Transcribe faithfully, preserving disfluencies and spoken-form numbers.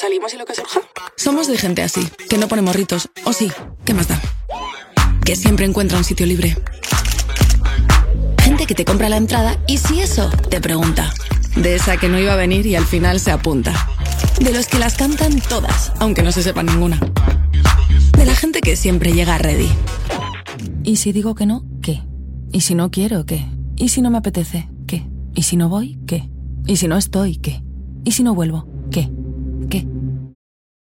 ¿Salimos y lo que surja? Somos de gente así, que no pone morritos. O sí, ¿qué más da? Que siempre encuentra un sitio libre. Gente que te compra la entrada y si eso, te pregunta. De esa que no iba a venir y al final se apunta. De los que las cantan todas, aunque no se sepa ninguna. De la gente que siempre llega ready. ¿Y si digo que no? ¿Qué? ¿Y si no quiero? ¿Qué? ¿Y si no me apetece? ¿Qué? ¿Y si no voy? ¿Qué? ¿Y si no estoy? ¿Qué? ¿Y si no vuelvo? ¿Qué?